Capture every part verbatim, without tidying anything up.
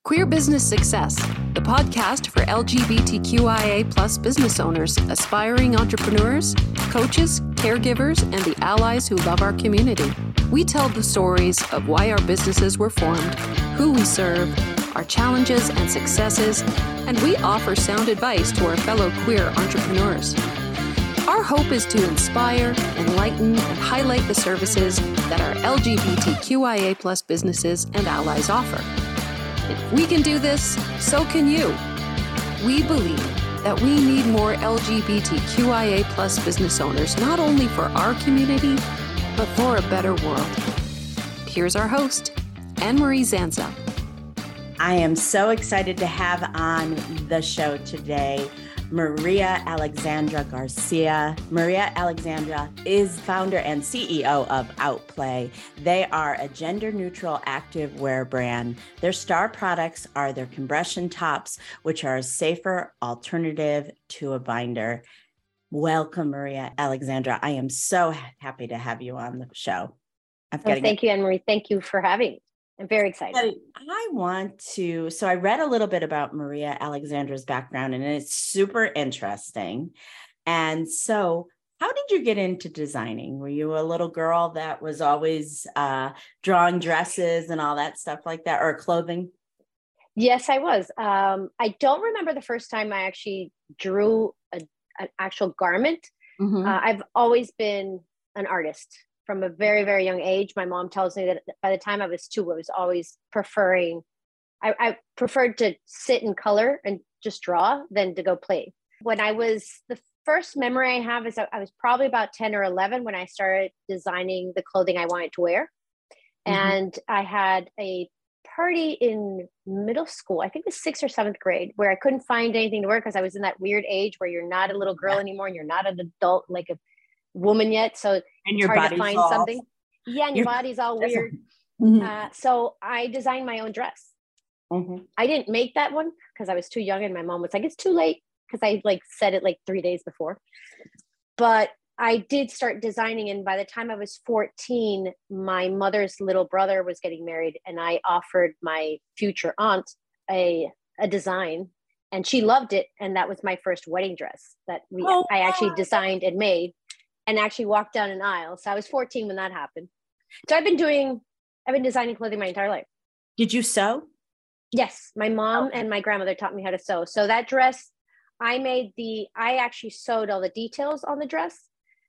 Queer Business Success, the podcast for L G B T Q I A plus business owners, aspiring entrepreneurs, coaches, caregivers, and the allies who love our community. We tell the stories of why our businesses were formed, who we serve, our challenges and successes, and we offer sound advice to our fellow queer entrepreneurs. Our hope is to inspire, enlighten, and highlight the services that our L G B T Q I A plus businesses and allies offer. If we can do this, so can you. We believe that we need more L G B T Q I A plus business owners, not only for our community, but for a better world. Here's our host, Anne-Marie Zanza. I am so excited to have on the show today Maria Alexandra Garcia. Maria Alexandra is founder and C E O of Outplay. They are a gender-neutral active wear brand. Their star products are their compression tops, which are a safer alternative to a binder. Welcome, Maria Alexandra. I am so happy to have you on the show. Oh, thank you, Anne-Marie. Thank you for having me. I'm very excited. I want to, so I read a little bit about Maria Alexandra's background and it's super interesting. And so how did you get into designing? Were you a little girl that was always uh, drawing dresses and all that stuff like that, or clothing? Yes, I was. Um, I don't remember the first time I actually drew a, an actual garment. Mm-hmm. Uh, I've always been an artist. From a very, very young age. My mom tells me that by the time I was two, I was always preferring, I, I preferred to sit in color and just draw than to go play. When I was, the first memory I have is I was probably about ten or eleven when I started designing the clothing I wanted to wear. Mm-hmm. And I had a party in middle school, I think it was sixth or seventh grade, where I couldn't find anything to wear because I was in that weird age where you're not a little girl yeah. anymore and you're not an adult, like a woman yet, so and your it's hard body's to find all, something. Yeah, and your, your body's all weird. Mm-hmm. Uh, so I designed my own dress. Mm-hmm. I didn't make that one because I was too young, and my mom was like, "It's too late," because I like said it like three days before. But I did start designing, and by the time I was fourteen, my mother's little brother was getting married, and I offered my future aunt a a design, and she loved it, and that was my first wedding dress that we oh, I actually designed and made. And actually walked down an aisle. So I was fourteen when that happened. So I've been doing, I've been designing clothing my entire life. Did you sew? Yes. My mom oh. and my grandmother taught me how to sew. So that dress, I made the, I actually sewed all the details on the dress.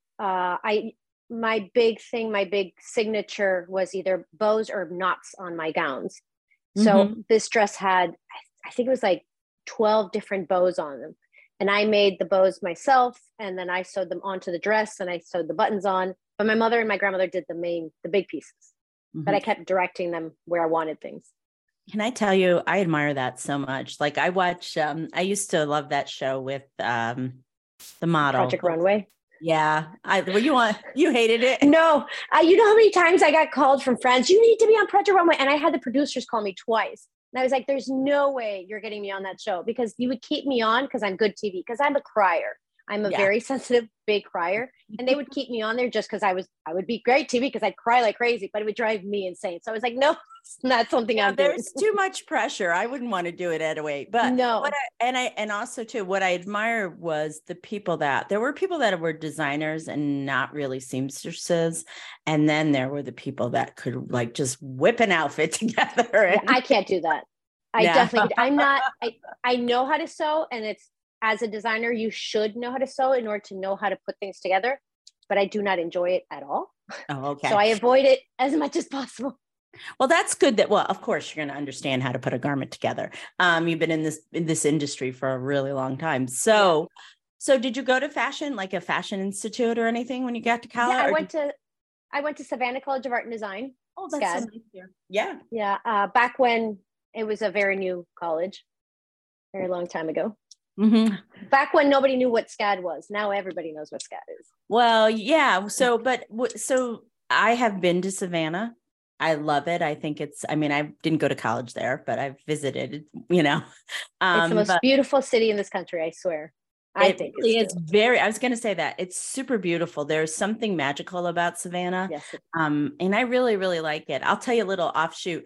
Uh, I, my big thing, my big signature was either bows or knots on my gowns. So mm-hmm. this dress had, I think it was like twelve different bows on them. And I made the bows myself, and then I sewed them onto the dress, and I sewed the buttons on. But my mother and my grandmother did the main, the big pieces. Mm-hmm. But I kept directing them where I wanted things. Can I tell you, I admire that so much. Like I watch, um, I used to love that show with um, the model. Project Runway. Yeah. I, well, you want, you hated it? No. Uh, you know how many times I got called from friends, you need to be on Project Runway. And I had the producers call me twice. And I was like, there's no way you're getting me on that show, because you would keep me on because I'm good T V, because I'm a crier. I'm a yeah. very sensitive, big crier. And they would keep me on there just because I was, I would be great T V because I'd cry like crazy, but it would drive me insane. So I was like, no, it's not something yeah, I'm doing. There's too much pressure. I wouldn't want to do it anyway. But no. What I, and I, and also too, what I admire was the people that, there were people that were designers and not really seamstresses. And then there were the people that could like just whip an outfit together. And, yeah, I can't do that. I yeah. definitely, I'm not, I, I know how to sew, and it's, as a designer, you should know how to sew in order to know how to put things together, but I do not enjoy it at all. Oh, okay. So I avoid it as much as possible. Well, that's good that, well, of course you're going to understand how to put a garment together. Um, you've been in this, in this industry for a really long time. So, yeah. so did you go to fashion, like a fashion institute or anything when you got to college? Yeah, I went did... to, I went to Savannah College of Art and Design. Oh, that's so nice here. Yeah. Yeah. Uh, back when it was a very new college, very long time ago. Mm-hmm. Back when nobody knew what SCAD was. Now everybody knows what SCAD is. Well, yeah. So, but so I have been to Savannah. I love it. I think it's, I mean, I didn't go to college there, but I've visited, you know. Um, it's the most beautiful city in this country, I swear. I it think really it's, it's very, I was going to say that it's super beautiful. There's something magical about Savannah. Yes. Um, and I really, really like it. I'll tell you a little offshoot.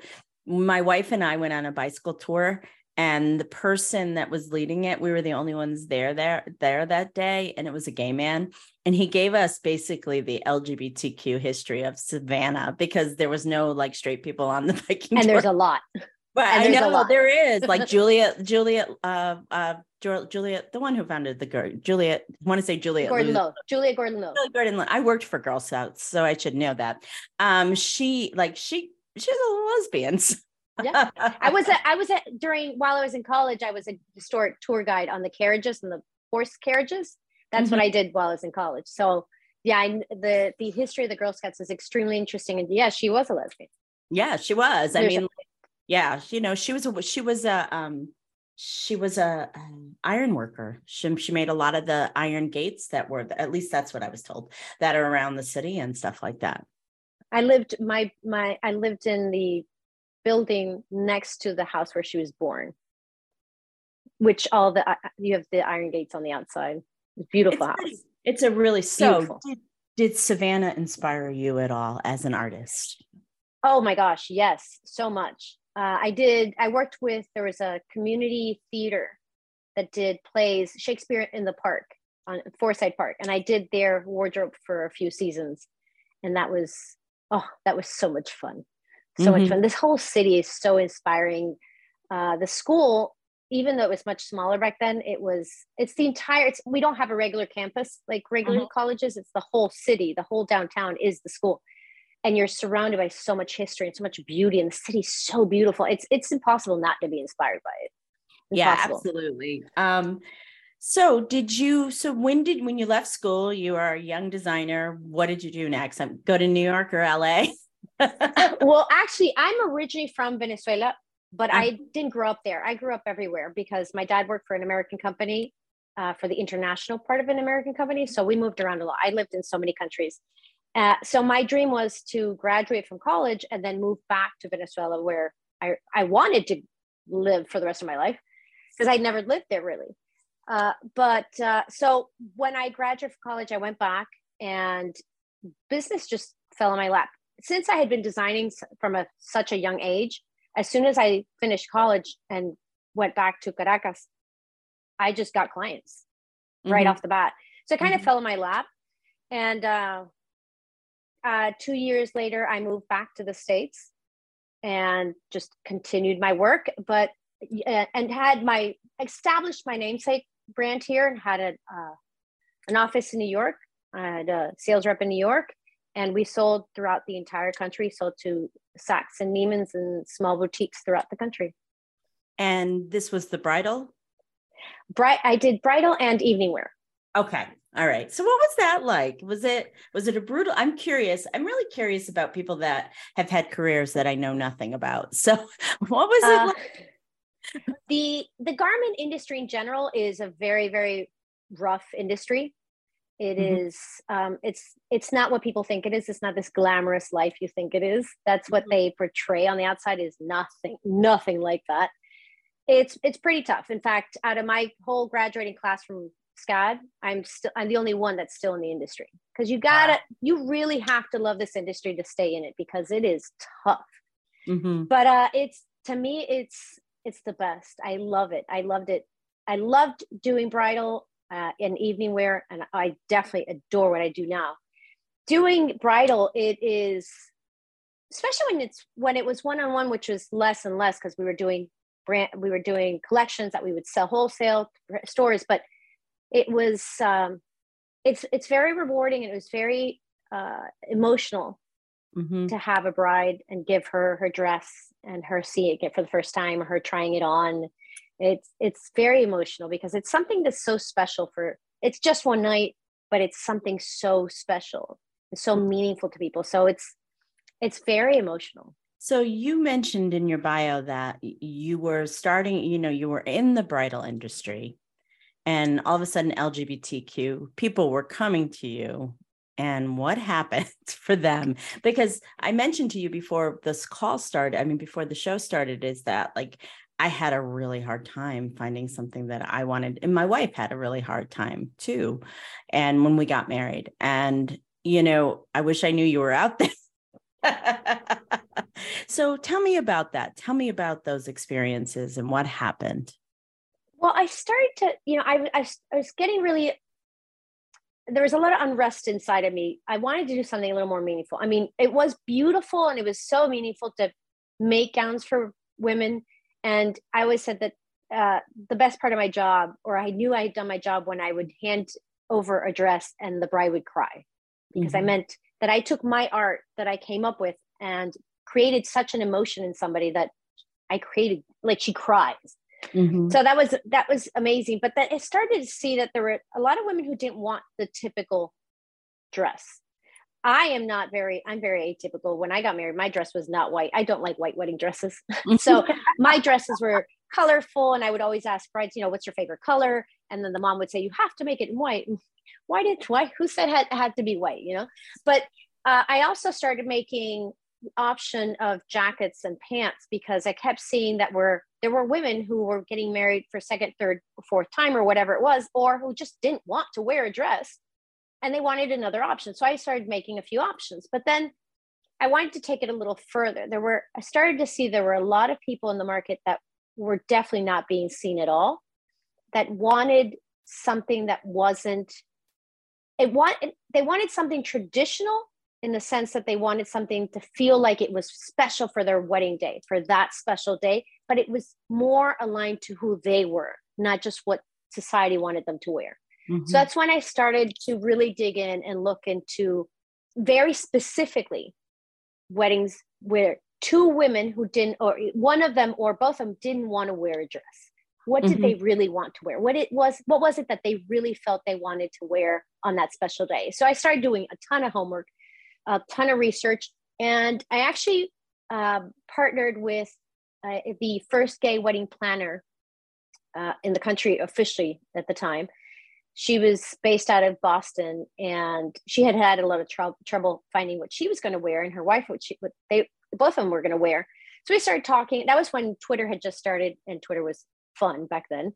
my wife and I went on a bicycle tour, and the person that was leading it, we were the only ones there, there, there that day. And it was a gay man. And he gave us basically the L G B T Q history of Savannah, because there was no like straight people on the biking and tour. there's a lot. But and I know there is like Juliet, Juliet, uh, uh, Juliet, the one who founded the girl, Juliet, I want to say Juliet Gordon Lowe, Juliet Gordon Lowe. Juliet Gordon Lowe. I worked for Girl Scouts, so I should know that. Um, she like, she, she's a lesbian. Yeah, I was a, I was a, during while I was in college, I was a historic tour guide on the carriages and the horse carriages. That's mm-hmm. what I did while I was in college. So yeah, I, the the history of the Girl Scouts is extremely interesting. And yeah, she was a lesbian. Yeah, she was. I There's mean, a- yeah, you know, she was a she was a um she was a um, iron worker. She she made a lot of the iron gates that were, at least that's what I was told, that are around the city and stuff like that. I lived my my I lived in the building next to the house where she was born, which all the you have the iron gates on the outside. It's a beautiful it's house. Pretty, it's a really so Beautiful. Did, did Savannah inspire you at all as an artist? Oh my gosh, yes, so much. Uh, I did. I worked with. There was a community theater that did plays, Shakespeare in the Park on Forsyth Park, and I did their wardrobe for a few seasons, and that was oh, that was so much fun. So mm-hmm. much fun. This whole city is so inspiring. Uh, the school, even though it was much smaller back then, it was, it's the entire, it's, we don't have a regular campus like regular mm-hmm. colleges. It's the whole city, the whole downtown is the school. And you're surrounded by so much history and so much beauty, and the city's so beautiful. It's, it's impossible not to be inspired by it. Impossible. Yeah, absolutely. Um, so did you, so when did, when you left school, you are a young designer. What did you do next? Go to New York or L A? Well, actually, I'm originally from Venezuela, but I didn't grow up there. I grew up everywhere because my dad worked for an American company, uh, for the international part of an American company. So we moved around a lot. I lived in so many countries. Uh, so my dream was to graduate from college and then move back to Venezuela, where I, I wanted to live for the rest of my life, because I'd never lived there really. Uh, but uh, so when I graduated from college, I went back and business just fell in my lap. Since I had been designing from a, such a young age, as soon as I finished college and went back to Caracas, I just got clients mm-hmm. right off the bat. So it kind mm-hmm. of fell in my lap. And uh, uh, two years later, I moved back to the States and just continued my work, but uh, and had my established my namesake brand here, and had a, uh, an office in New York. I had a sales rep in New York. And we sold throughout the entire country, sold to Saks and Neiman's and small boutiques throughout the country. And this was the bridal? Bright. I did bridal and evening wear. Okay. All right. So what was that like? Was it, was it a brutal, I'm curious. I'm really curious about people that have had careers that I know nothing about. So what was it uh, like? The, the garment industry in general is a very, very rough industry. It mm-hmm. is, um, it's, it's not what people think it is. It's not this glamorous life you think it is. That's what mm-hmm. they portray on the outside, is nothing, nothing like that. It's, it's pretty tough. In fact, out of my whole graduating class from SCAD, I'm still, I'm the only one that's still in the industry, because you gotta, wow. you really have to love this industry to stay in it, because it is tough. Mm-hmm. But uh, it's, to me, it's, it's the best. I love it. I loved it. I loved doing bridal Uh, in evening wear, and I definitely adore what I do now. Doing bridal, it is, especially when it's when it was one-on-one, which was less and less, because we were doing brand, we were doing collections that we would sell wholesale stores, but it was um, it's it's very rewarding, and it was very uh, emotional mm-hmm. to have a bride and give her her dress and her seeing it for the first time, or her trying it on. It's it's very emotional, because it's something that's so special for, it's just one night, but it's something so special and so meaningful to people. So it's it's very emotional. So you mentioned in your bio that you were starting, you know, you were in the bridal industry, and all of a sudden L G B T Q people were coming to you. And what happened for them? Because I mentioned to you before this call started, I mean, before the show started, is that like, I had a really hard time finding something that I wanted. And my wife had a really hard time too. And when we got married, and, you know, I wish I knew you were out there So tell me about that. Tell me about those experiences and what happened. Well, I started to, you know, I, I, I was getting really, there was a lot of unrest inside of me. I wanted to do something a little more meaningful. I mean, it was beautiful and it was so meaningful to make gowns for women. And I always said that uh, the best part of my job, or I knew I had done my job when I would hand over a dress and the bride would cry, because mm-hmm. I meant that I took my art that I came up with and created such an emotion in somebody that I created, like she cries. Mm-hmm. So that was, that was amazing. But then it started to see that there were a lot of women who didn't want the typical dress. I am not very, I'm very atypical. When I got married, my dress was not white. I don't like white wedding dresses. So my dresses were colorful. And I would always ask brides, you know, what's your favorite color? And then the mom would say, you have to make it in white. Why did, why, who said it had, had to be white, you know? But uh, I also started making option of jackets and pants, because I kept seeing that were there were women who were getting married for second, third, fourth time or whatever it was, or who just didn't want to wear a dress and they wanted another option. So I started making a few options, but then I wanted to take it a little further. There were, I started to see there were a lot of people in the market that were definitely not being seen at all, that wanted something that wasn't, it want, they wanted something traditional, in the sense that they wanted something to feel like it was special for their wedding day, for that special day, but it was more aligned to who they were, not just what society wanted them to wear. Mm-hmm. So that's when I started to really dig in and look into very specifically weddings where two women who didn't, or one of them or both of them didn't want to wear a dress. What did mm-hmm. they really want to wear? What it was, what was it that they really felt they wanted to wear on that special day? So I started doing a ton of homework, a ton of research. And I actually uh, partnered with uh, the first gay wedding planner uh, in the country officially at the time. She was based out of Boston, and she had had a lot of tr- trouble finding what she was going to wear, and her wife, what she, what they, both of them were going to wear. So we started talking. That was when Twitter had just started, and Twitter was fun back then.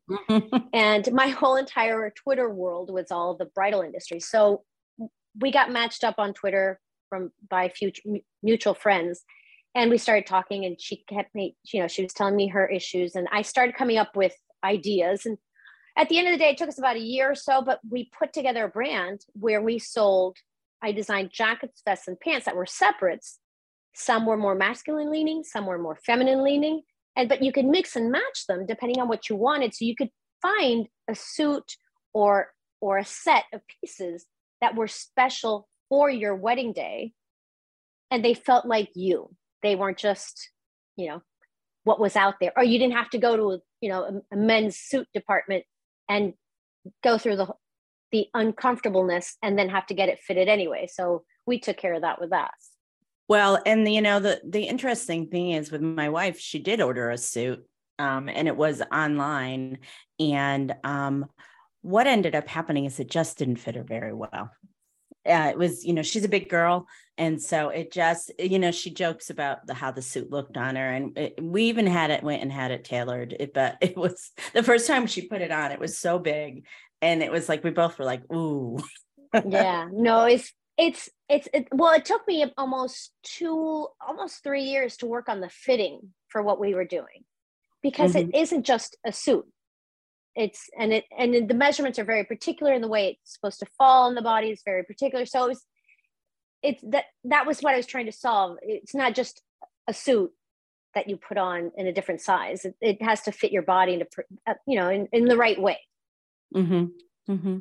And my whole entire Twitter world was all the bridal industry. So we got matched up on Twitter from by future mutual friends, and we started talking, and she kept me, you know, she was telling me her issues, and I started coming up with ideas. And at the end of the day, it took us about a year or so, but we put together a brand where we sold, I designed jackets, vests, and pants that were separates. Some were more masculine leaning, some were more feminine leaning, and but you could mix and match them depending on what you wanted. So you could find a suit or or a set of pieces that were special for your wedding day, and they felt like you. They weren't just, you know, what was out there, or you didn't have to go to, you know, a, a men's suit department and go through the the uncomfortableness and then have to get it fitted anyway. So we took care of that with us. Well, and the, you know, the the interesting thing is with my wife, she did order a suit, um, and it was online, and um, what ended up happening is it just didn't fit her very well. Uh, it was, you know, she's a big girl. And so it just, you know, she jokes about the, how the suit looked on her. And it, we even had it, went and had it tailored. It, but it was the first time she put it on, it was so big. And it was like, we both were like, ooh. Yeah, no, it's, it's, it's, it, well, it took me almost two, almost three years to work on the fitting for what we were doing, because mm-hmm. it isn't just a suit. It's, and it, and the measurements are very particular in the way it's supposed to fall in the body. It's very particular. So it was, it's that, that was what I was trying to solve. It's not just a suit that you put on in a different size. It, it has to fit your body into, you know, in, in the right way. Mm-hmm. Mm-hmm.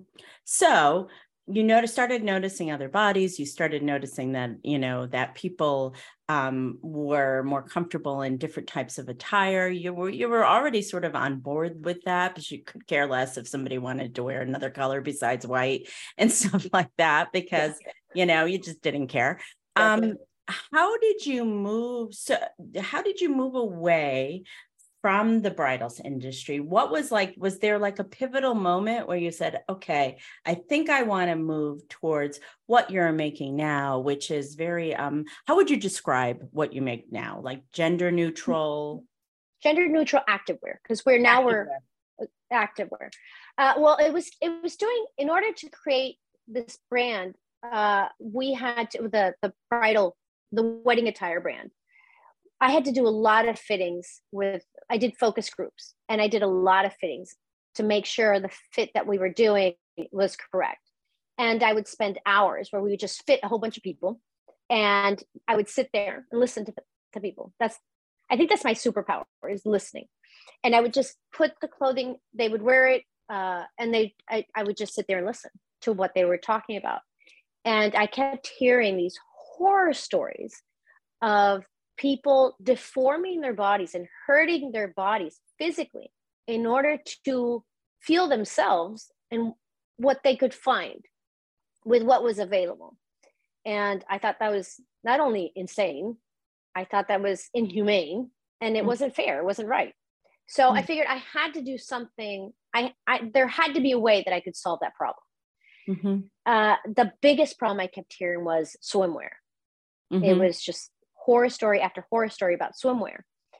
So you noticed, started noticing other bodies. You started noticing that, you know, that people um, were more comfortable in different types of attire. You were, you were already sort of on board with that, but you could care less if somebody wanted to wear another color besides white and stuff like that, because, you know, you just didn't care. Um, how did you move? So how did you move away from the bridals industry? What was like, was there like a pivotal moment where you said, okay, I think I want to move towards what you're making now, which is very, um, how would you describe what you make now? Like gender neutral? Gender neutral activewear, because we're now activewear. we're activewear. Uh, well, it was, it was doing, in order to create this brand, uh, we had to, the, the bridal the wedding attire brand. I had to do a lot of fittings with, I did focus groups, and I did a lot of fittings to make sure the fit that we were doing was correct. And I would spend hours where we would just fit a whole bunch of people, and I would sit there and listen to, to people. That's, I think that's my superpower, is listening. And I would just put the clothing, they would wear it, uh, and they, I, I would just sit there and listen to what they were talking about. And I kept hearing these horror stories of people deforming their bodies and hurting their bodies physically in order to feel themselves and what they could find with what was available. And I thought that was not only insane, I thought that was inhumane, and it mm-hmm. wasn't fair, it wasn't right. So mm-hmm. I figured I had to do something. I, I there had to be a way that I could solve that problem. Mm-hmm. Uh, the biggest problem I kept hearing was swimwear. Mm-hmm. It was just horror story after horror story about swimwear.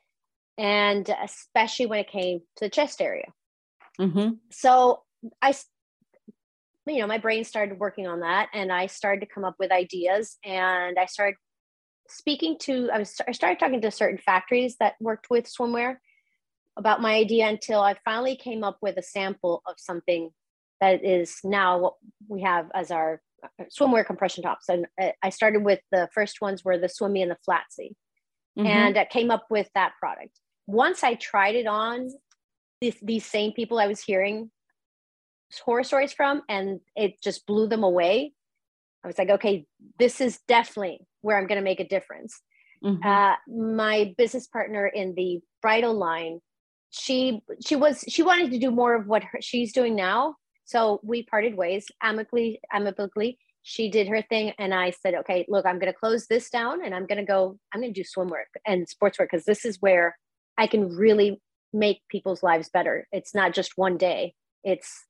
And especially when it came to the chest area. Mm-hmm. So I, you know, my brain started working on that, and I started to come up with ideas, and I started speaking to, I was, I started talking to certain factories that worked with swimwear about my idea, until I finally came up with a sample of something that is now what we have as our swimwear compression tops. And I started with, the first ones were the swimmy and the flatsy. Mm-hmm. And I came up with that product. Once I tried it on these, these same people I was hearing horror stories from, and it just blew them away, I was like, okay, this is definitely where I'm going to make a difference. Mm-hmm. Uh, my business partner in the bridal line, she she was she wanted to do more of what her, she's doing now. So we parted ways amicably. Amicably, she did her thing, and I said, okay, look, I'm going to close this down, and I'm going to go. I'm going to do swimwear and sportswear, because this is where I can really make people's lives better. It's not just one day. It's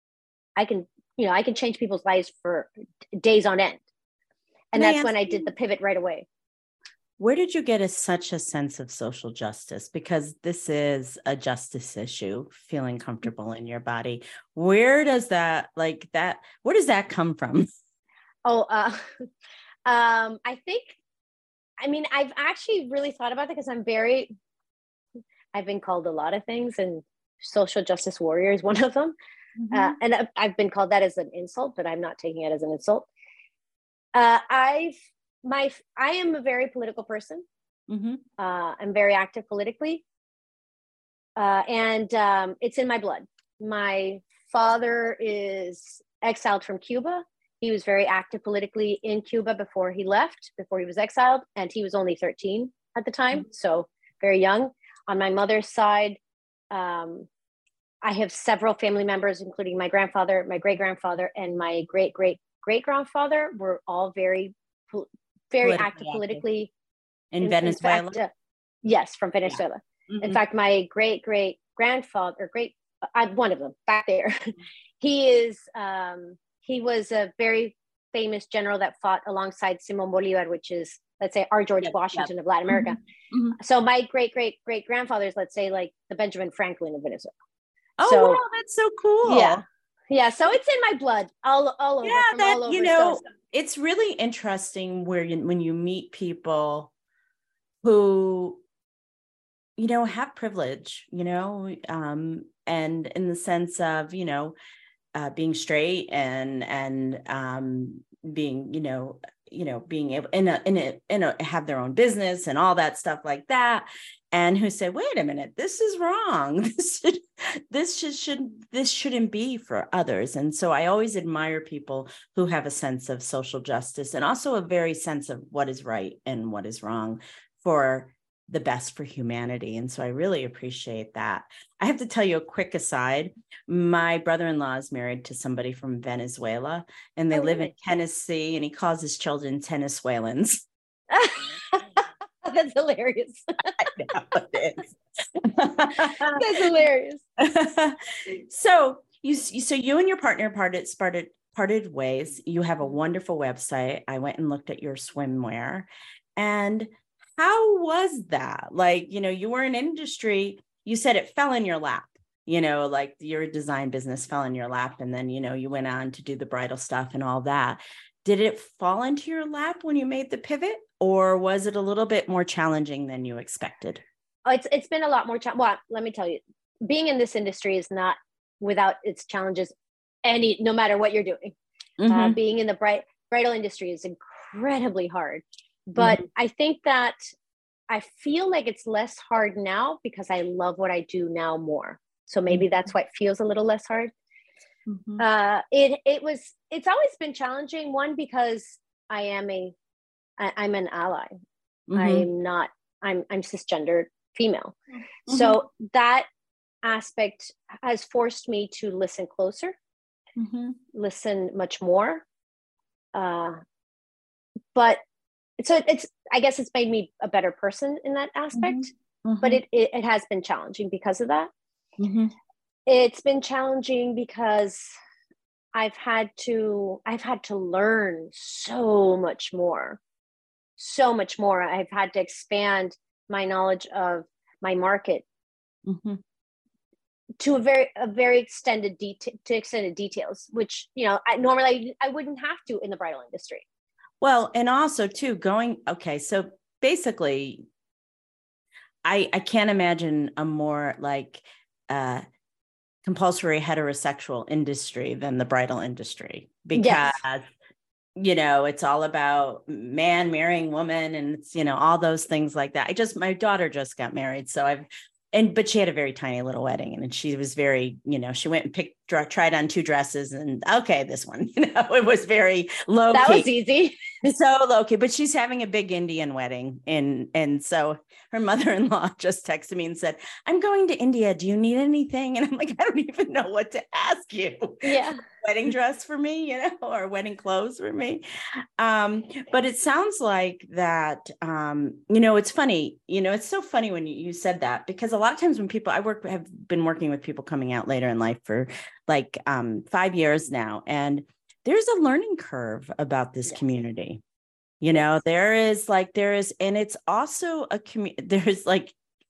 I can. You know, I can change people's lives for days on end. And that's when I did the pivot right away. Where did you get a, such a sense of social justice? Because this is a justice issue, feeling comfortable in your body. Where does that, like that, where does that come from? Oh, uh, um, I think, I mean, I've actually really thought about it, because I'm very, I've been called a lot of things, and social justice warrior is one of them. Mm-hmm. Uh, and I've been called that as an insult, but I'm not taking it as an insult. Uh, I've my I am a very political person. Mm-hmm. Uh, I'm very active politically, uh, and um, it's in my blood. My father is exiled from Cuba. He was very active politically in Cuba before he left, before he was exiled, and he was only thirteen at the time, mm-hmm. so very young. On my mother's side, um, I have several family members, including my grandfather, my great-grandfather, and my great-great-great-grandfather were all very, very politically active politically. In, in Venezuela? In fact, uh, yes, from Venezuela. Yeah. Mm-hmm. In fact, my great-great-grandfather, or great, I, one of them back there, he is, um, he was a very famous general that fought alongside Simon Bolivar, which is, let's say, our George yep, Washington yep. of Latin America. Mm-hmm. So my great-great-great-grandfather is, let's say, like the Benjamin Franklin of Venezuela. Oh, so, wow, that's so cool. Yeah. Yeah. So it's in my blood all, all over. Yeah, that, all over, you know, so. It's really interesting where you, when you meet people who, you know, have privilege, you know, um, and in the sense of, you know, uh, being straight and, and um, being, you know, you know, being able in a, in a, in a, have their own business and all that stuff like that. And who say, wait a minute, this is wrong. This should, this should, should, this shouldn't be for others. And so I always admire people who have a sense of social justice, and also a very sense of what is right and what is wrong for the best for humanity. And so I really appreciate that. I have to tell you a quick aside. My brother-in-law is married to somebody from Venezuela, and they oh, live really? in Tennessee, and he calls his children Tennesseans. That's hilarious. I know it is. That's hilarious. So you, so you and your partner parted, parted, parted ways. You have a wonderful website. I went and looked at your swimwear, and how was that? Like, you know, you were in industry. You said it fell in your lap. You know, like your design business fell in your lap, and then you know you went on to do the bridal stuff and all that. Did it fall into your lap when you made the pivot? or was it a little bit more challenging than you expected? Oh, it's it's been a lot more challenging. Well, let me tell you, being in this industry is not without its challenges. Any, no matter what you're doing, mm-hmm. uh, being in the bright, bridal industry is incredibly hard. But mm-hmm. I think that I feel like it's less hard now because I love what I do now more. So maybe mm-hmm. that's why it feels a little less hard. Mm-hmm. Uh, it it was it's always been challenging. One, because I am a I, I'm an ally. Mm-hmm. I'm not. I'm I'm cisgendered female. Mm-hmm. So that aspect has forced me to listen closer. Mm-hmm. Listen much more, uh, but so it's I guess it's made me a better person in that aspect. Mm-hmm. Mm-hmm. But it, it it has been challenging because of that. Mm-hmm. It's been challenging because I've had to I've had to learn so much more, so much more. I've had to expand my knowledge of my market. Mm-hmm. to a very a very extended detail to extended details, which, you know, I normally I wouldn't have to in the bridal industry. Well, and also too going, okay, so basically I I can't imagine a more like uh compulsory heterosexual industry than the bridal industry, because yes. you know, it's all about man marrying woman, and it's, you know, all those things like that. I just my daughter just got married, so I've And, but she had a very tiny little wedding, and she was very, you know, she went and picked, tried on two dresses and okay, this one, you know, it was very low key. That was easy. So low key, but she's having a big Indian wedding. And, and so her mother-in-law just texted me and said, I'm going to India. Do you need anything? And I'm like, I don't even know what to ask you. Yeah. Wedding dress for me, you know, or wedding clothes for me. Um, but it sounds like that, um, you know, it's funny, you know, it's so funny when you, you said that, because a lot of times when people, I work, have been working with people coming out later in life for like um, five years now. And there's a learning curve about this yes. community. You know, there is like, there is, and it's also a community, there's like,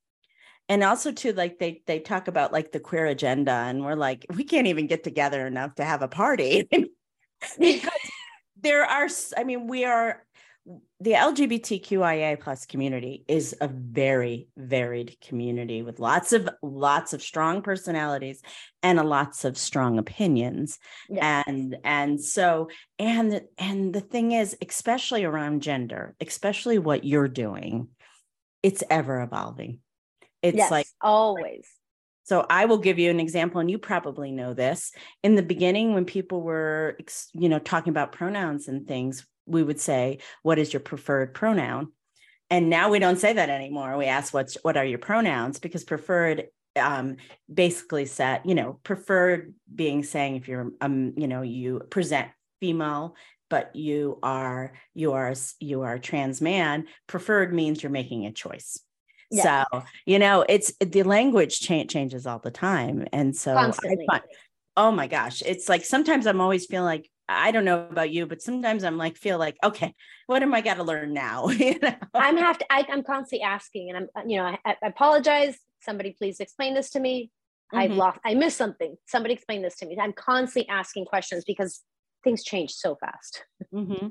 and also too, like they, they talk about like the queer agenda, and we're like, we can't even get together enough to have a party. Because there are, I mean, we are, the L G B T Q I A plus community is a very varied community with lots of, lots of strong personalities and a lots of strong opinions. Yes. And, and so, and, and the thing is, especially around gender, especially what you're doing, it's ever evolving. It's yes, like always. So I will give you an example, and you probably know this. In the beginning, when people were, you know, talking about pronouns and things, we would say, what is your preferred pronoun? And now we don't say that anymore. We ask, what's, what are your pronouns? Because preferred um, basically said, you know, preferred being saying if you're, um, you know, you present female, but you are, you are, you are a trans man, preferred means you're making a choice. Yeah. So, you know, it's the language cha- changes all the time. And so, Constantly. I find, oh my gosh, it's like, sometimes I'm always feeling like, I don't know about you, but sometimes I'm like, feel like, okay, what am I got to learn now? You know? I'm have to, I, I'm constantly asking, and I'm, you know, I, I apologize. Somebody please explain this to me. Mm-hmm. I've lost, I missed something. Somebody explain this to me. I'm constantly asking questions because things change so fast. Mm-hmm.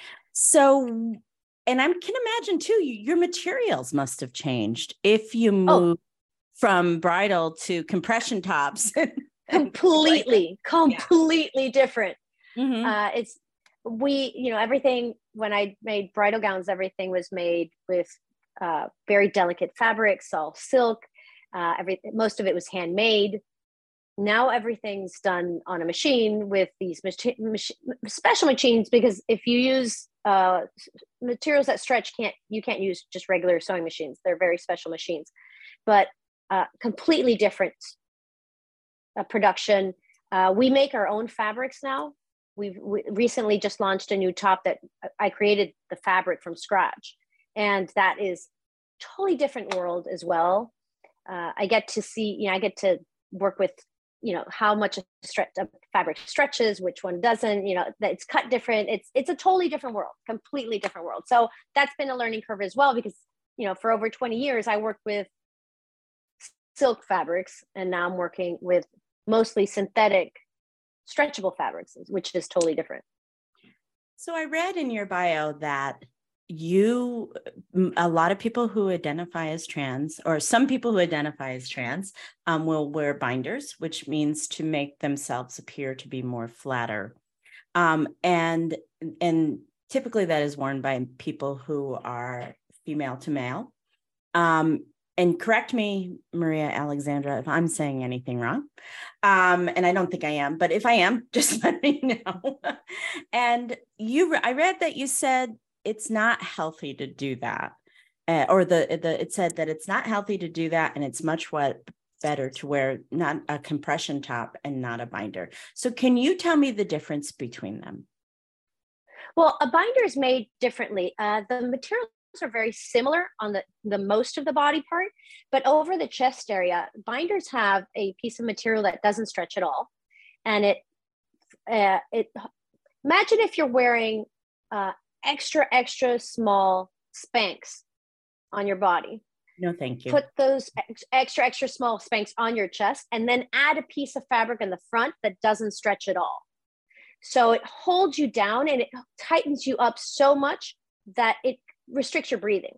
So, and I can imagine too, your materials must have changed if you move oh. from bridal to compression tops. completely, completely yeah. different. Mm-hmm. Uh, it's, we, you know, everything, when I made bridal gowns, everything was made with uh, very delicate fabrics, all silk. Uh, every, most of it was handmade. Now everything's done on a machine with these mach- mach- special machines, because if you use uh, materials that stretch, can't you can't use just regular sewing machines. They're very special machines, but uh, completely different uh, production. Uh, we make our own fabrics now. We've we recently just launched a new top that I created the fabric from scratch, and that is totally different world as well. Uh, I get to see, you know, I get to work with, you know, how much a stretch a fabric stretches, which one doesn't, you know, that it's cut different. It's, it's a totally different world, completely different world. So that's been a learning curve as well, because, you know, for over twenty years, I worked with silk fabrics, and now I'm working with mostly synthetic stretchable fabrics, which is totally different. So I read in your bio that you, a lot of people who identify as trans, or some people who identify as trans, um, will wear binders, which means to make themselves appear to be more flatter. Um, and, and typically that is worn by people who are female to male. Um, and correct me, Maria Alexandra, if I'm saying anything wrong. Um, and I don't think I am, but if I am, just let me know. And you, I read that you said it's not healthy to do that. Uh, or the, the, it said that it's not healthy to do that. And it's much what better to wear not a compression top and not a binder. So can you tell me the difference between them? Well, a binder is made differently. Uh, the materials are very similar on the, the most of the body part, but over the chest area, binders have a piece of material that doesn't stretch at all. And it, uh, it imagine if you're wearing uh, extra, extra small Spanx on your body. No, thank you. Put those ex- extra, extra small Spanx on your chest and then add a piece of fabric in the front that doesn't stretch at all. So it holds you down and it tightens you up so much that it restricts your breathing.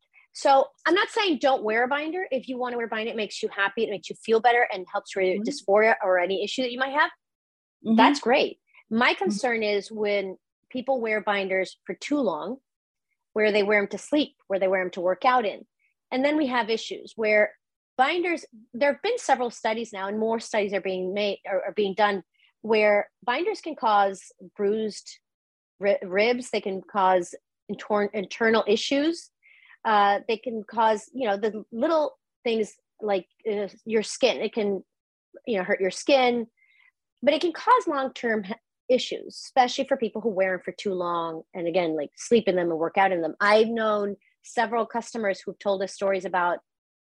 So I'm not saying don't wear a binder. If you want to wear a binder, it makes you happy, it makes you feel better and helps with mm-hmm. dysphoria or any issue that you might have. Mm-hmm. That's great. My concern mm-hmm. is when people wear binders for too long, where they wear them to sleep, where they wear them to work out in. And then we have issues where binders, there have been several studies now and more studies are being made or are being done where binders can cause bruised ri- ribs. They can cause intor- internal issues. Uh, they can cause, you know, the little things like uh, your skin. It can, you know, hurt your skin, but it can cause long-term issues, especially for people who wear them for too long. And again, like sleep in them and work out in them. I've known several customers who've told us stories about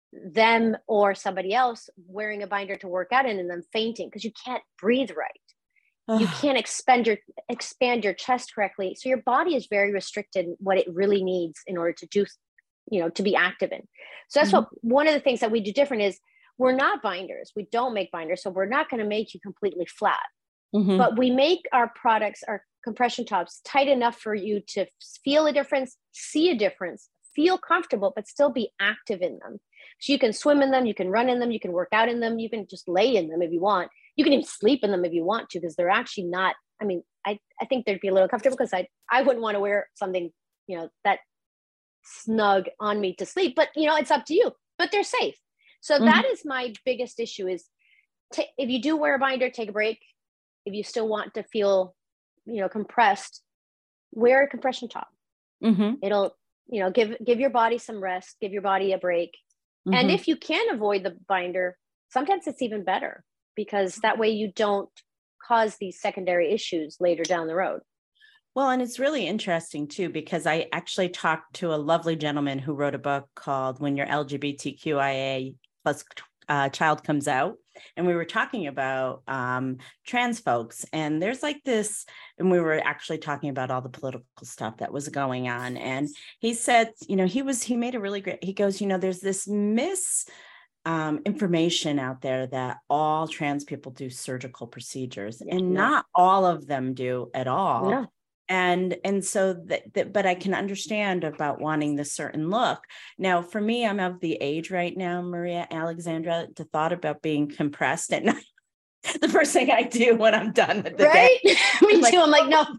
them or somebody else wearing a binder to work out in and them fainting because you can't breathe right. You can't expand your expand your chest correctly. So your body is very restricted in what it really needs in order to do, you know, to be active in. So that's mm-hmm. what one of the things that we do different is we're not binders. We don't make binders. So we're not going to make you completely flat. Mm-hmm. But we make our products, our compression tops, tight enough for you to feel a difference, see a difference, feel comfortable, but still be active in them. So you can swim in them, you can run in them, you can work out in them, you can just lay in them if you want. You can even sleep in them if you want to, because they're actually not, I mean, I, I think they'd be a little comfortable because I, I wouldn't want to wear something, you know, that snug on me to sleep, but you know, it's up to you, but they're safe. So mm-hmm. that is my biggest issue is t- if you do wear a binder, take a break. If you still want to feel, you know, compressed, wear a compression top. Mm-hmm. It'll, you know, give, give your body some rest, give your body a break. Mm-hmm. And if you can avoid the binder, sometimes it's even better because that way you don't cause these secondary issues later down the road. Well, and it's really interesting too, because I actually talked to a lovely gentleman who wrote a book called When Your L G B T Q I A plus uh, Child Comes Out. And we were talking about um, trans folks, and there's like this, and we were actually talking about all the political stuff that was going on. And he said, you know, he was, he made a really great, he goes, you know, there's this mis um, information out there that all trans people do surgical procedures, and no. not all of them do at all. No. And, and so that, that, but I can understand about wanting the certain look. Now, for me, I'm of the age right now, Maria Alexandra, to thought about being compressed at night. The first thing I do when I'm done with the right? day. Me I'm too. Like, I'm like, no.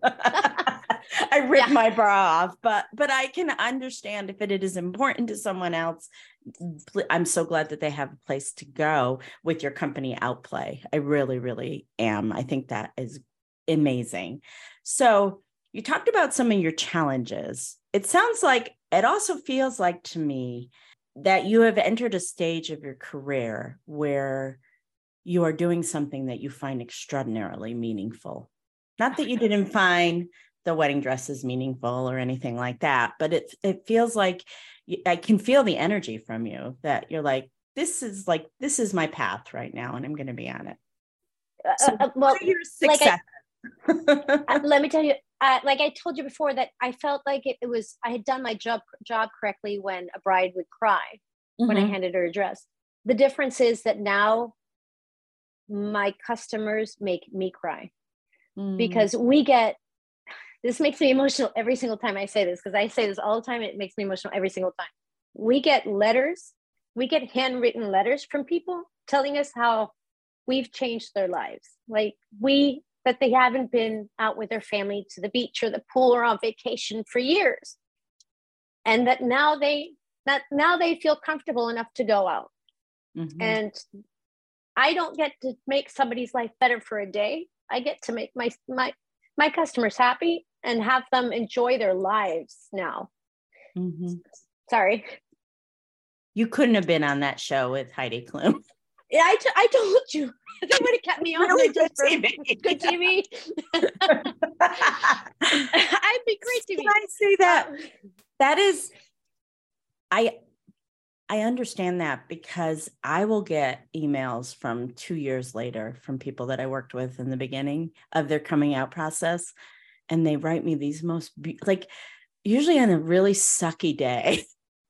I rip yeah. my bra off, but, but I can understand if it is important to someone else. I'm so glad that they have a place to go with your company Outplay. I really, really am. I think that is amazing. So you talked about some of your challenges. It sounds like, it also feels like to me that you have entered a stage of your career where you are doing something that you find extraordinarily meaningful. Not that you didn't find the wedding dresses meaningful or anything like that, but it, it feels like I can feel the energy from you that you're like, this is like, this is my path right now, and I'm going to be on it. So uh, well, what are your success? Like I- uh, let me tell you, uh, like I told you before, that I felt like it, it was, I had done my job job correctly when a bride would cry mm-hmm. when I handed her a dress. The difference is that now my customers make me cry mm. because we get, this makes me emotional every single time I say this, because I say this all the time. It makes me emotional every single time. We get letters, we get handwritten letters from people telling us how we've changed their lives. Like we, that they haven't been out with their family to the beach or the pool or on vacation for years. And that now they, that now they feel comfortable enough to go out. Mm-hmm. And I don't get to make somebody's life better for a day. I get to make my, my, my customers happy and have them enjoy their lives now. Mm-hmm. Sorry. You couldn't have been on that show with Heidi Klum. Yeah, I, t- I told you. They would have kept me on really there just good for T V. Good T V. I'd be great T V. Can I say that? That is, I I understand that, because I will get emails from two years later from people that I worked with in the beginning of their coming out process. And they write me these most, be- like, usually on a really sucky day.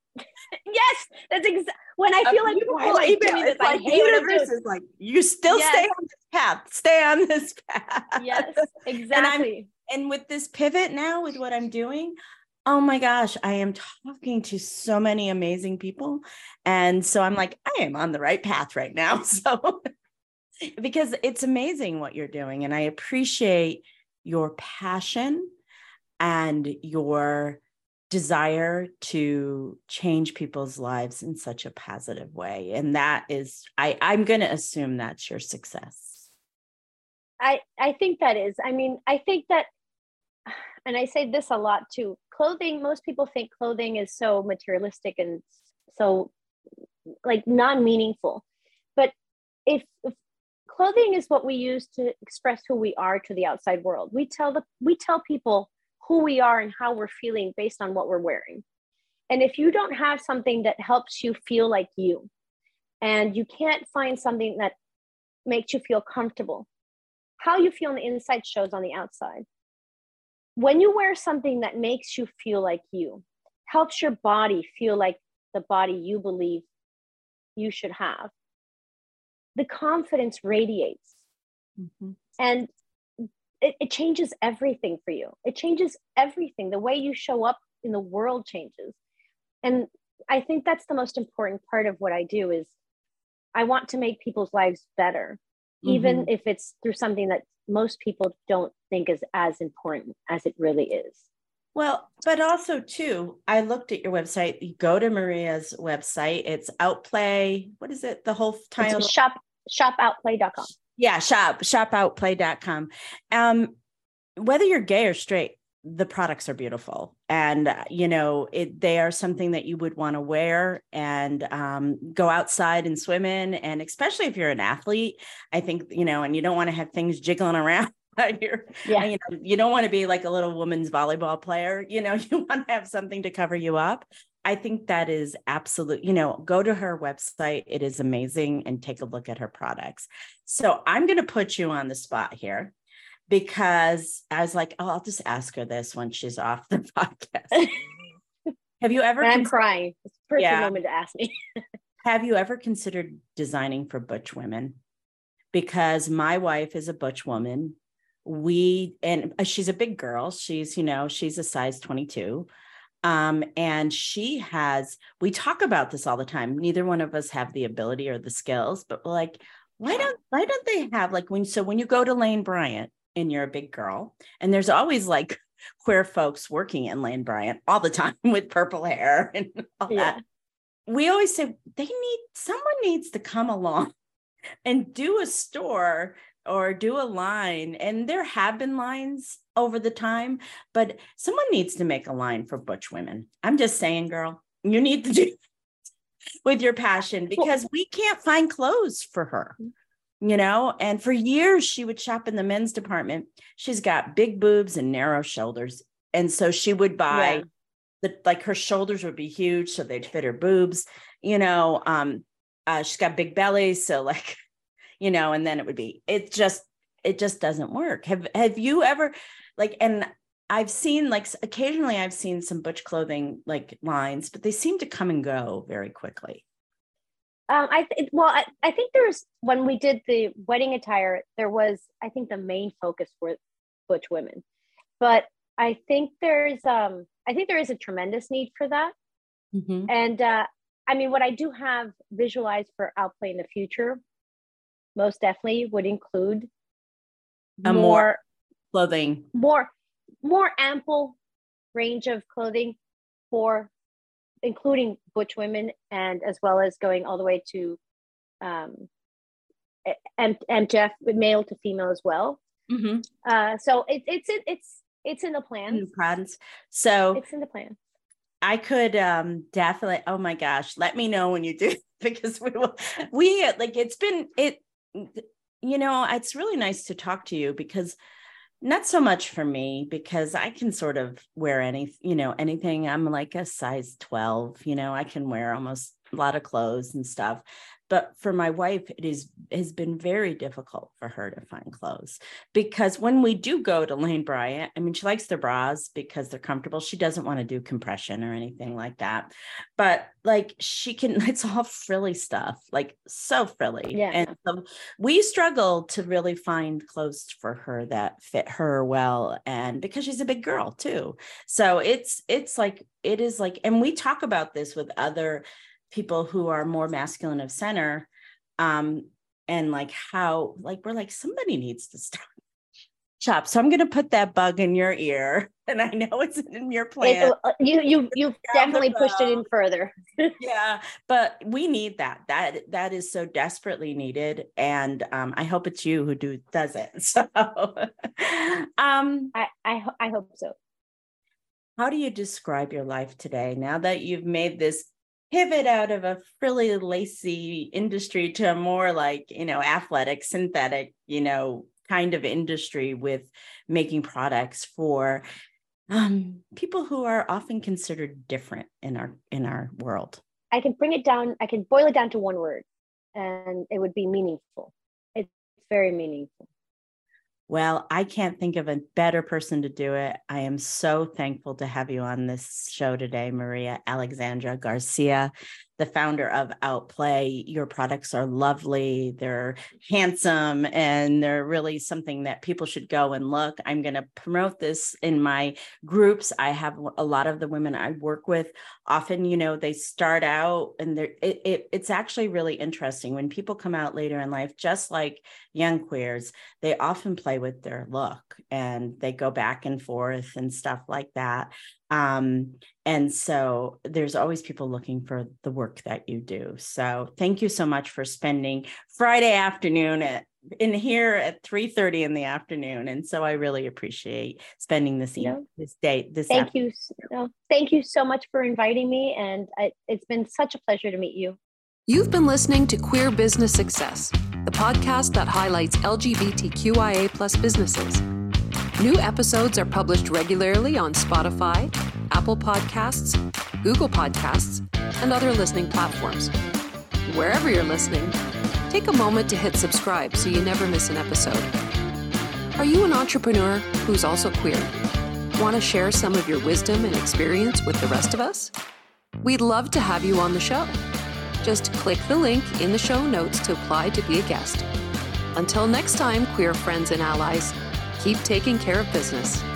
Yes, that's exactly when I feel like, why am I doing this? Like, I hate what I'm doing. Is like, you still yes. stay on this path. Stay on this path. Yes, exactly. and, and with this pivot now, with what I'm doing, oh my gosh, I am talking to so many amazing people. And so I'm like, I am on the right path right now. So, because it's amazing what you're doing. And I appreciate your passion and your desire to change people's lives in such a positive way. And that is, I, I'm going to assume that's your success. I, I think that is, I mean, I think that, and I say this a lot too, clothing, most people think clothing is so materialistic and so like non-meaningful. But if, if clothing is what we use to express who we are to the outside world, we tell the, we tell people who we are and how we're feeling based on what we're wearing. And if you don't have something that helps you feel like you, and you can't find something that makes you feel comfortable, how you feel on the inside shows on the outside. When you wear something that makes you feel like you, helps your body feel like the body you believe you should have, the confidence radiates. Mm-hmm. And It, it changes everything for you. It changes everything. The way you show up in the world changes. And I think that's the most important part of what I do is I want to make people's lives better, mm-hmm. even if it's through something that most people don't think is as important as it really is. Well, but also too, I looked at your website. You go to Maria's website. It's Outplay. What is it? The whole title? It's shop, shop outplay dot com. Yeah, shop, shop outplay dot com. Um, whether you're gay or straight, the products are beautiful. And, uh, you know, it, they are something that you would want to wear and um, go outside and swim in. And especially if you're an athlete, I think, you know, and you don't want to have things jiggling around. You're, yeah. you know, you don't want to be like a little woman's volleyball player. You know, you want to have something to cover you up. I think that is absolute, you know, go to her website. It is amazing, and take a look at her products. So I'm going to put you on the spot here, because I was like, oh, I'll just ask her this when she's off the podcast. Have you ever? I'm cons- crying. It's the perfect yeah. moment to ask me. Have you ever considered designing for butch women? Because my wife is a butch woman. We, and she's a big girl. She's, you know, she's a size twenty-two. Um, and she has, we talk about this all the time. Neither one of us have the ability or the skills, but we're like, why don't, why don't they have like when, so when you go to Lane Bryant and you're a big girl, and there's always like queer folks working in Lane Bryant all the time with purple hair and all yeah. that. We always say they need, someone needs to come along and do a store or do a line. And there have been lines over the time, but someone needs to make a line for butch women. I'm just saying, girl, you need to do with your passion, because we can't find clothes for her, you know? And for years she would shop in the men's department. She's got big boobs and narrow shoulders. And so she would buy yeah. the, like her shoulders would be huge, so they'd fit her boobs, you know, um, uh, she's got big bellies. So like, you know, and then it would be, it just, it just doesn't work. Have, have you ever like, and I've seen like, occasionally I've seen some butch clothing like lines, but they seem to come and go very quickly. Um, I, th- well, I, I think there's, when we did the wedding attire, there was, I think the main focus for butch women, but I think there's, um, I think there is a tremendous need for that. Mm-hmm. And uh, I mean, what I do have visualized for Outplay in the future, most definitely would include a more, more clothing, more, more ample range of clothing for including butch women, and as well as going all the way to um, M T F, male to female as well. Mm-hmm. Uh, so it, it's it, it's it's in the plans. In the plans. So it's in the plans. I could um, definitely. Oh my gosh, let me know when you do, because we will. We like it's been it. You know, it's really nice to talk to you, because not so much for me, because I can sort of wear any, you know, anything. I'm like a size twelve, you know, I can wear almost a lot of clothes and stuff. But for my wife, it is has been very difficult for her to find clothes, because when we do go to Lane Bryant, I mean, she likes their bras because they're comfortable. She doesn't want to do compression or anything like that. But like she can, it's all frilly stuff, like so frilly. Yeah. And so we struggle to really find clothes for her that fit her well. And because she's a big girl too. So it's, it's like, it is like, and we talk about this with other people who are more masculine of center, um, and like how, like, we're like, somebody needs to start shop. So I'm going to put that bug in your ear, and I know it's in your plan. It, you, you, you've definitely pushed it in further. Yeah, but we need that. That, that is so desperately needed. And um, I hope it's you who do, does it. So um, I, I, I hope so. How do you describe your life today, now that you've made this pivot out of a frilly, lacy industry to a more like, you know, athletic, synthetic, you know, kind of industry with making products for um, people who are often considered different in our in our world? I can bring it down. I can boil it down to one word, and it would be meaningful. It's very meaningful. Well, I can't think of a better person to do it. I am so thankful to have you on this show today, Maria Alexandra Garcia, the founder of Outplay. Your products are lovely. They're handsome, and they're really something that people should go and look. I'm going to promote this in my groups. I have a lot of the women I work with. Often, you know, they start out and they're, it, it, it's actually really interesting when people come out later in life, just like young queers, they often play with their look and they go back and forth and stuff like that. Um, and so there's always people looking for the work that you do. So thank you so much for spending Friday afternoon at, in here at three thirty in the afternoon. And so I really appreciate spending this, no. evening, this day. This thank afternoon. you. No, thank you so much for inviting me. And I, it's been such a pleasure to meet you. You've been listening to Queer Business Success, the podcast that highlights L G B T Q I A plus businesses. New episodes are published regularly on Spotify, Apple Podcasts, Google Podcasts, and other listening platforms. Wherever you're listening, take a moment to hit subscribe so you never miss an episode. Are you an entrepreneur who's also queer? Want to share some of your wisdom and experience with the rest of us? We'd love to have you on the show. Just click the link in the show notes to apply to be a guest. Until next time, queer friends and allies, keep taking care of business.